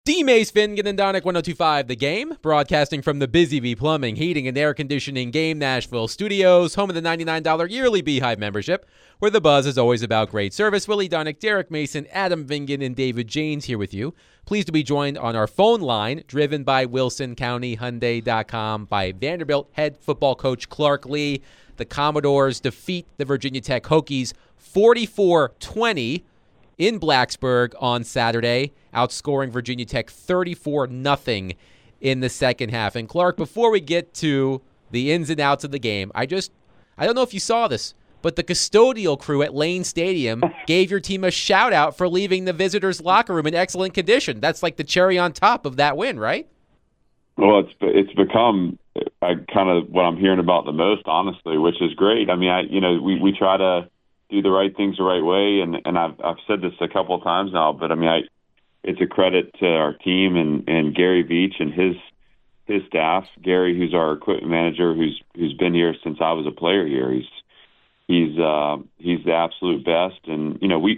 D. Mace, Finnegan, and Donick 102.5 The Game, broadcasting from the Busy Bee Plumbing, Heating, and Air Conditioning Game Nashville studios, home of the $99 yearly Beehive membership, where the buzz is always about great service. Willie Donick, Derek Mason, Adam Vingan, and David Janes here with you. Pleased to be joined on our phone line, driven by WilsonCountyHyundai.com, by Vanderbilt head football coach Clark Lea. The Commodores defeat the Virginia Tech Hokies 44-20 in Blacksburg on Saturday, outscoring Virginia Tech 34-0 in the second half. And Clark, before we get to the ins and outs of the game, I don't know if you saw this, but the custodial crew at Lane Stadium gave your team a shout-out for leaving the visitors' locker room in excellent condition. That's like the cherry on top of that win, right? Well, it's become kind of what I'm hearing about the most, honestly, which is great. I mean, we try to do the right things the right way, and I've said this a couple of times now, but I mean, it's a credit to our team and Gary Veach and his staff. Gary, who's our equipment manager, who's been here since I was a player here. He's the absolute best, and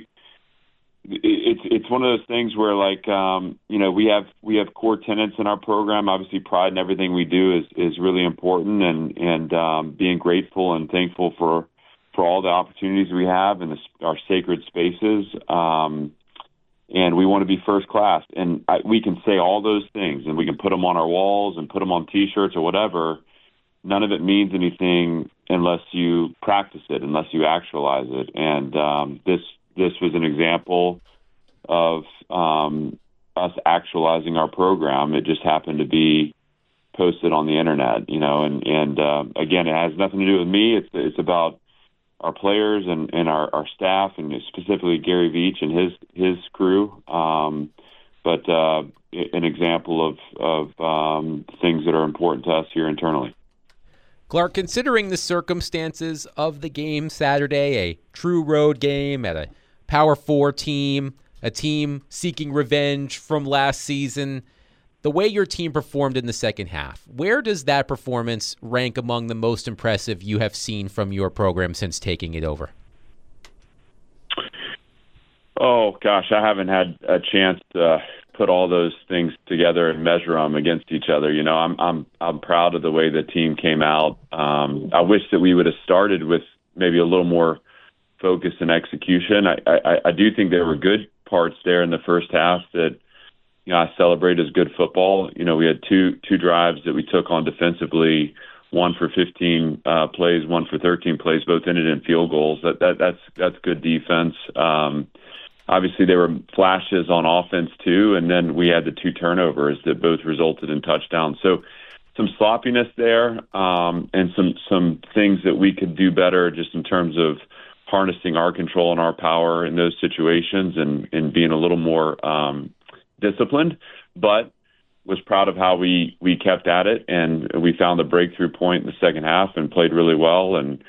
it's one of those things where we have core tenets in our program. Obviously, pride in everything we do is really important, and being grateful and thankful for all the opportunities we have in our sacred spaces. And we want to be first class. And we can say all those things, and we can put them on our walls and put them on T-shirts or whatever. None of it means anything unless you practice it, unless you actualize it. And this was an example of us actualizing our program. It just happened to be posted on the internet, and again, it has nothing to do with me. It's about our players and our staff, and specifically Gary Veach and his crew. But an example of things that are important to us here internally. Clark, considering the circumstances of the game Saturday, a true road game at a Power 4 team, a team seeking revenge from last season, the way your team performed in the second half, where does that performance rank among the most impressive you have seen from your program since taking it over? Oh, gosh, I haven't had a chance to put all those things together and measure them against each other. I'm proud of the way the team came out. I wish that we would have started with maybe a little more focus and execution. I do think there were good parts there in the first half that I celebrate as good football. We had two drives that we took on defensively, one for 15 plays, one for 13 plays, both ended in field goals. That's good defense. Obviously, there were flashes on offense too, and then we had the two turnovers that both resulted in touchdowns. So some sloppiness there, and some things that we could do better just in terms of harnessing our control and our power in those situations, and being a little more disciplined, but was proud of how we kept at it, and we found the breakthrough point in the second half and played really well. And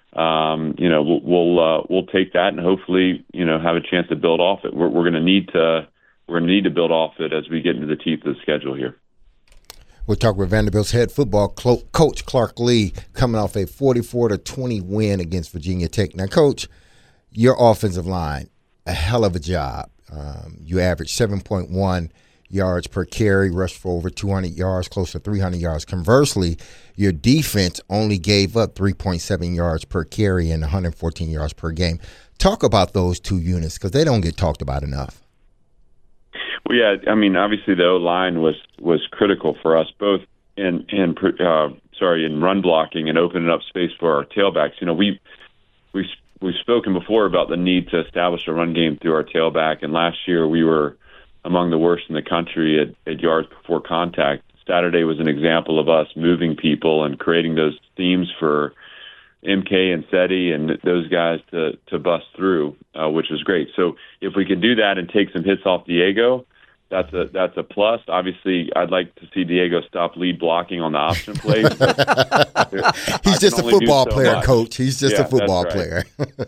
we'll take that and hopefully have a chance to build off it. We're going to need to build off it as we get into the teeth of the schedule here. We'll talk with Vanderbilt's head football coach Clark Lea, coming off a 44-20 win against Virginia Tech. Now, Coach, your offensive line, a hell of a job. You averaged 7.1 yards per carry, rushed for over 200 yards, close to 300 yards. Conversely, your defense only gave up 3.7 yards per carry and 114 yards per game. Talk about those two units, because they don't get talked about enough. Well, yeah, I mean, obviously the O-line was critical for us, both in run blocking and opening up space for our tailbacks. We've spoken before about the need to establish a run game through our tailback, and last year we were among the worst in the country at yards before contact. Saturday was an example of us moving people and creating those themes for MK and Seti and those guys to bust through, which was great. So if we could do that and take some hits off Diego, that's a plus. Obviously, I'd like to see Diego stop lead blocking on the option plays. He's just a football player, Coach. He's just a football player.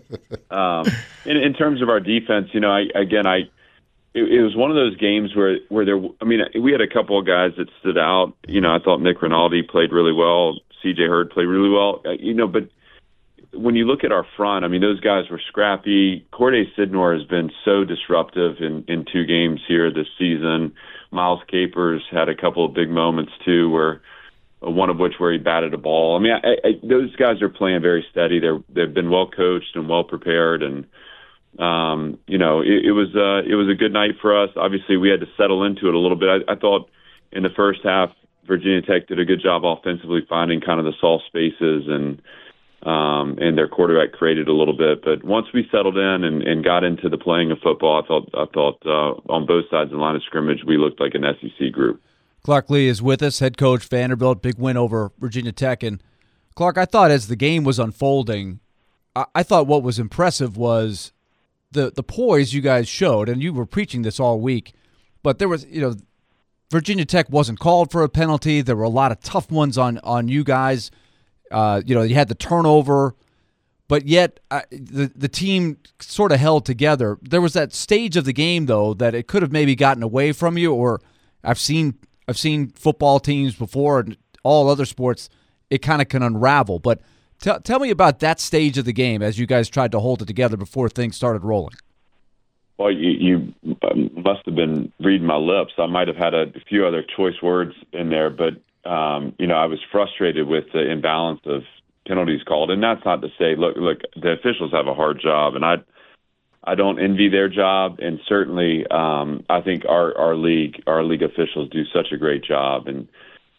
In terms of our defense, it was one of those games where we had a couple of guys that stood out. I thought Nick Rinaldi played really well. C.J. Hurd played really well. But when you look at our front, those guys were scrappy. Corday Sidnor has been so disruptive in two games here this season. Miles Capers had a couple of big moments too, where one of which where he batted a ball. I mean, those guys are playing very steady. They've been well coached and well prepared, and it was a good night for us. Obviously, we had to settle into it a little bit. I thought in the first half, Virginia Tech did a good job offensively finding kind of the soft spaces, and their quarterback created a little bit. But once we settled in and got into the playing of football, I thought on both sides of the line of scrimmage, we looked like an SEC group. Clark Lea is with us, head coach, Vanderbilt, big win over Virginia Tech. And Clark, I thought as the game was unfolding, I thought what was impressive was the poise you guys showed, and you were preaching this all week. But there was, Virginia Tech wasn't called for a penalty. There were a lot of tough ones on you guys. You had the turnover, but yet the team sort of held together. There was that stage of the game, though, that it could have maybe gotten away from you. Or I've seen football teams before, and all other sports, it kind of can unravel. But tell me about that stage of the game as you guys tried to hold it together before things started rolling. Well, you must have been reading my lips. I might have had a few other choice words in there, but I was frustrated with the imbalance of penalties called. And that's not to say, look, the officials have a hard job, and I don't envy their job. And certainly, I think our league officials do such a great job. And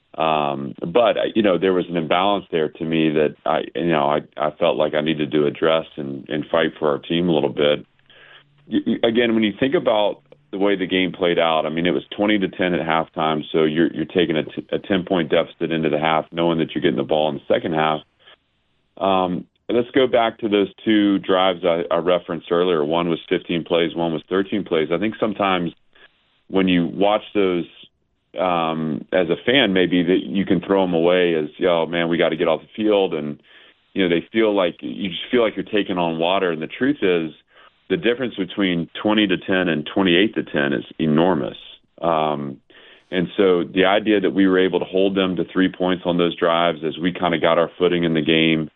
but there was an imbalance there to me that I felt like I needed to address and fight for our team a little bit. Again, when you think about the way the game played out, I mean, it was 20-10 at halftime, so you're taking a 10-point deficit into the half, knowing that you're getting the ball in the second half. Let's go back to those two drives I referenced earlier. One was 15 plays, one was 13 plays. I think sometimes when you watch those as a fan, maybe that you can throw them away as, oh man, we got to get off the field, and they feel like you just feel like you're taking on water. And the truth is, the difference between 20-10 and 28-10 is enormous. And so the idea that we were able to hold them to 3 points on those drives as we kind of got our footing in the game,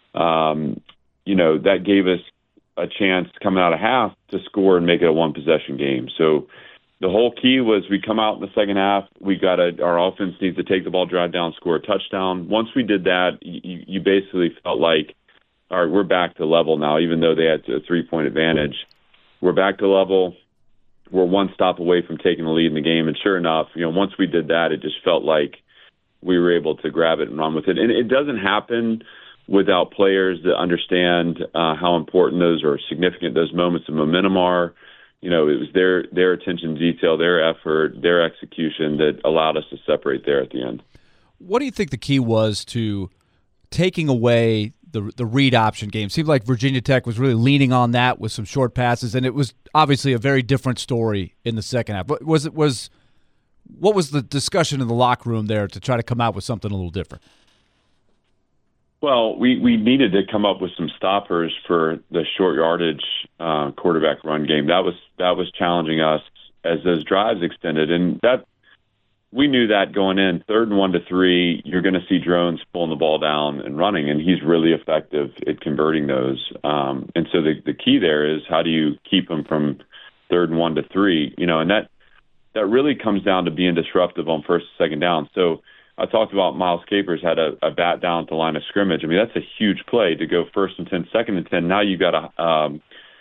that gave us a chance coming out of half to score and make it a one-possession game. So the whole key was we come out in the second half, our offense needs to take the ball, drive down, score a touchdown. Once we did that, you basically felt like, all right, we're back to level now, even though they had a 3-point advantage. We're back to level. We're one stop away from taking the lead in the game. And sure enough, once we did that, it just felt like we were able to grab it and run with it. And it doesn't happen without players that understand how important those or significant those moments of momentum are. It was their attention to detail, their effort, their execution that allowed us to separate there at the end. What do you think the key was to taking away the read option game? Seemed like Virginia Tech was really leaning on that with some short passes, and it was obviously a very different story in the second half. But what was the discussion in the locker room there to try to come out with something a little different? Well, we needed to come up with some stoppers for the short yardage quarterback run game. That was challenging us as those drives extended, and that we knew that going in. 3rd and 1-3, you're going to see Drones pulling the ball down and running, and he's really effective at converting those. And so the key there is how do you keep him from 3rd and 1-3? And that really comes down to being disruptive on 1st and 2nd down. So I talked about Miles Capers had a bat down at the line of scrimmage. I mean, that's a huge play to go 1st and 10, 2nd and 10. Now you've got a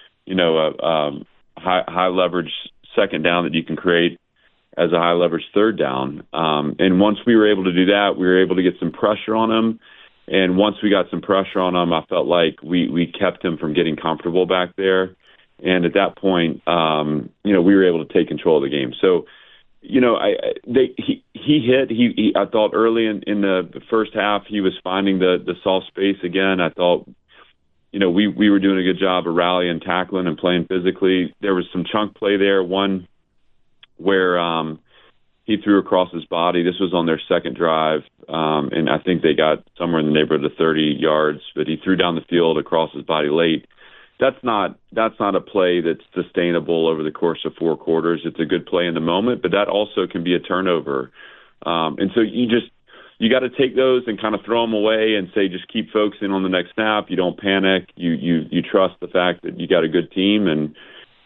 high leverage 2nd down that you can create as a high leverage 3rd down. And once we were able to do that, we were able to get some pressure on him. And once we got some pressure on him, I felt like we kept him from getting comfortable back there. And at that point, we were able to take control of the game. So, he hit. I thought early in the first half, he was finding the soft space again. I thought, we were doing a good job of rallying, tackling, and playing physically. There was some chunk play there. One where he threw across his body. This was on their second drive, and I think they got somewhere in the neighborhood of 30 yards, but he threw down the field across his body late. That's not a play that's sustainable over the course of 4 quarters. It's a good play in the moment, but that also can be a turnover. And so you got to take those and kind of throw them away and say, just keep focusing on the next snap. You don't panic. You trust the fact that you got a good team, and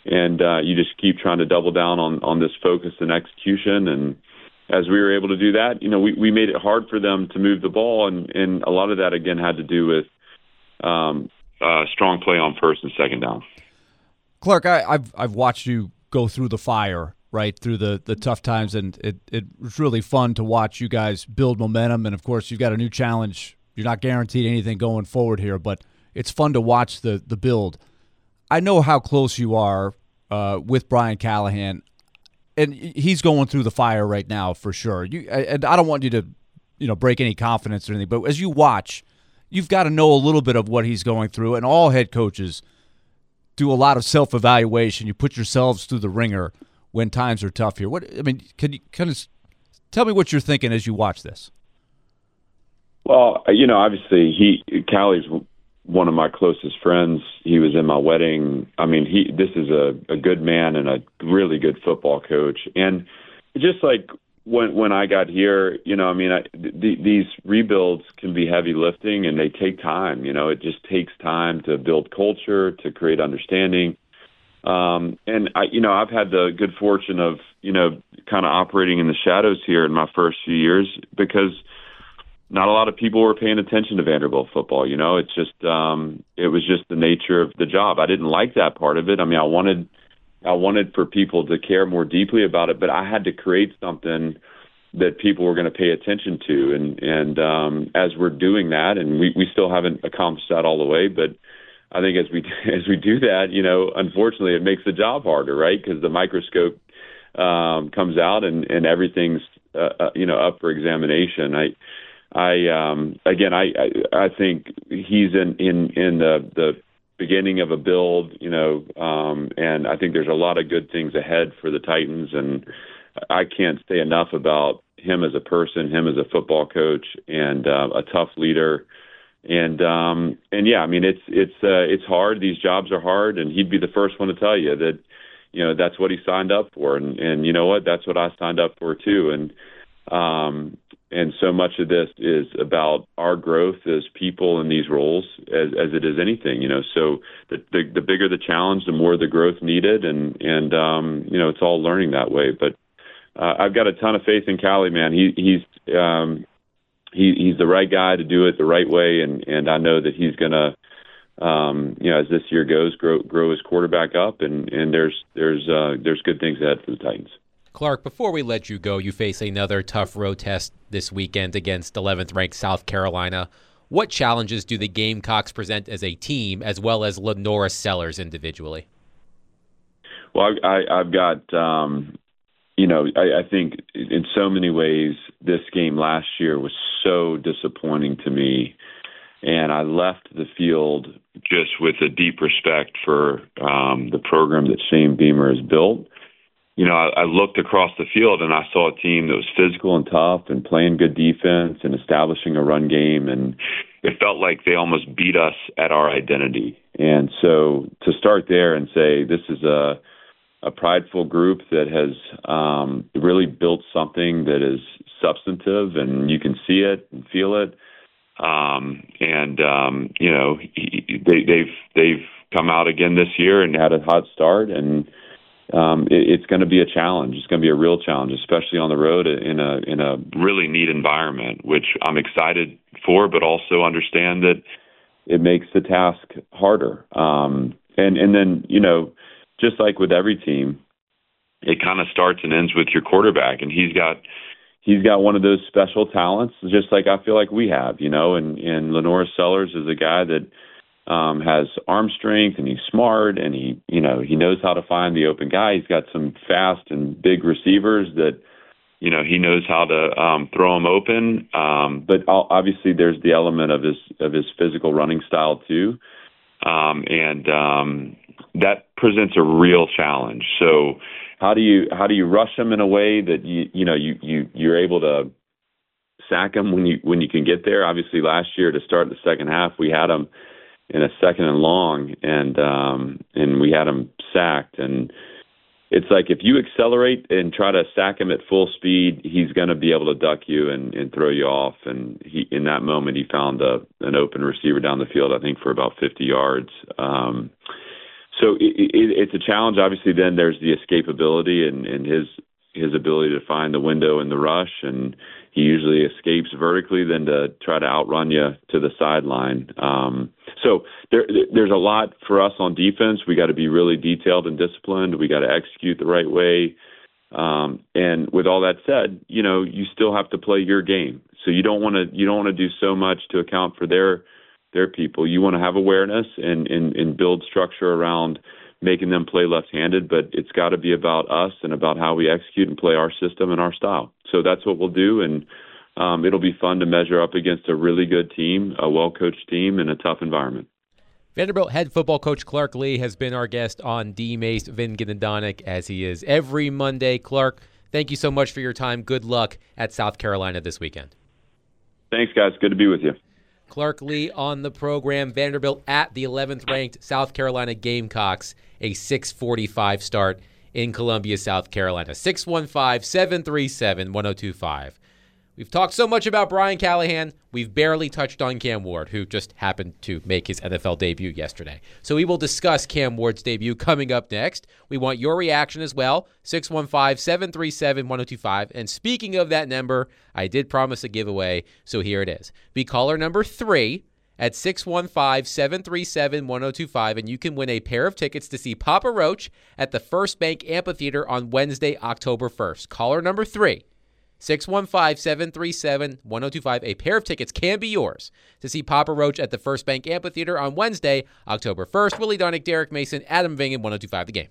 you just keep trying to double down on this focus and execution. And as we were able to do that, we made it hard for them to move the ball, and a lot of that again had to do with strong play on first and second down. Clark, I've watched you go through the fire, right, through the tough times, and it was really fun to watch you guys build momentum. And of course, you've got a new challenge. You're not guaranteed anything going forward here, but it's fun to watch the build. I know how close you are with Brian Callahan, and he's going through the fire right now for sure. And I don't want you to break any confidence or anything, but as you watch, you've got to know a little bit of what he's going through, and all head coaches do a lot of self-evaluation. You put yourselves through the ringer when times are tough here. Can you kind of tell me what you're thinking as you watch this? Well, obviously Callie's one of my closest friends. He was in my wedding. This is a good man and a really good football coach. And just like when I got here, these rebuilds can be heavy lifting and they take time. It just takes time to build culture, to create understanding. And I've had the good fortune of, kind of operating in the shadows here in my first few years, because not a lot of people were paying attention to Vanderbilt football. It's just, it was just the nature of the job. I didn't like that part of it. I wanted for people to care more deeply about it, but I had to create something that people were going to pay attention to. And as we're doing that, and we still haven't accomplished that all the way, but I think as we do that, unfortunately it makes the job harder, right? Because the microscope comes out and everything's, up for examination. I think he's in the beginning of a build, and I think there's a lot of good things ahead for the Titans, and I can't say enough about him as a person, him as a football coach, and a tough leader. And yeah, it's hard. These jobs are hard, and he'd be the first one to tell you that, that's what he signed up for, and you know what, that's what I signed up for too. And so much of this is about our growth as people in these roles as it is anything, so the bigger the challenge, the more the growth needed. And it's all learning that way. But I've got a ton of faith in Callie, man. He's the right guy to do it the right way. And I know that he's going to, as this year goes, grow his quarterback up. And there's good things ahead for the Titans. Clark, before we let you go, you face another tough road test this weekend against 11th-ranked South Carolina. What challenges do the Gamecocks present as a team, as well as Lenora Sellers individually? Well, I've got, I think in so many ways this game last year was so disappointing to me, and I left the field just with a deep respect for the program that Shane Beamer has built. I looked across the field and I saw a team that was physical and tough and playing good defense and establishing a run game. And it felt like they almost beat us at our identity. And so to start there and say, this is a prideful group that has really built something that is substantive and you can see it and feel it. They've come out again this year and had a hot start, and it's going to be a challenge. It's going to be a real challenge, especially on the road in a really neat environment, which I'm excited for, but also understand that it makes the task harder. And then, just like with every team, it kind of starts and ends with your quarterback, and he's got one of those special talents, just like I feel like we have, and Lenora Sellers is a guy that has arm strength, and he's smart, and he knows how to find the open guy. He's got some fast and big receivers that, he knows how to throw them open. But obviously there's the element of his physical running style too. That presents a real challenge. So how do you rush him in a way that you're able to sack him when you can get there? Obviously last year to start the second half, we had him in a second and long, and we had him sacked. And it's like if you accelerate and try to sack him at full speed, he's going to be able to duck you and throw you off. And in that moment, he found an open receiver down the field, I think for about 50 yards. So it's a challenge. Obviously, then there's the escapability and his ability to find the window in the rush, and he usually escapes vertically than to try to outrun you to the sideline. So there's a lot for us on defense. We got to be really detailed and disciplined. We got to execute the right way. And with all that said, you still have to play your game. So you don't want to do so much to account for their people. You want to have awareness and build structure around making them play left-handed, but it's got to be about us and about how we execute and play our system and our style. So that's what we'll do, and it'll be fun to measure up against a really good team, a well-coached team, in a tough environment. Vanderbilt head football coach Clark Lea has been our guest on D-Mace Vinganadonic, as he is every Monday. Clark, thank you so much for your time. Good luck at South Carolina this weekend. Thanks, guys. Good to be with you. Clark Lea on the program. Vanderbilt at the 11th-ranked South Carolina Gamecocks, a 6:45 start in Columbia, South Carolina. 615-737-1025. We've talked so much about Brian Callahan, we've barely touched on Cam Ward, who just happened to make his NFL debut yesterday. So we will discuss Cam Ward's debut coming up next. We want your reaction as well, 615-737-1025. And speaking of that number, I did promise a giveaway, so here it is. Be caller number 3 at 615-737-1025, and you can win a pair of tickets to see Papa Roach at the First Bank Amphitheater on Wednesday, October 1st. Caller number 3. 615-737-1025. A pair of tickets can be yours to see Papa Roach at the First Bank Amphitheater on Wednesday, October 1st. Willie Donick, Derek Mason, Adam Vingan, 1025 The Game.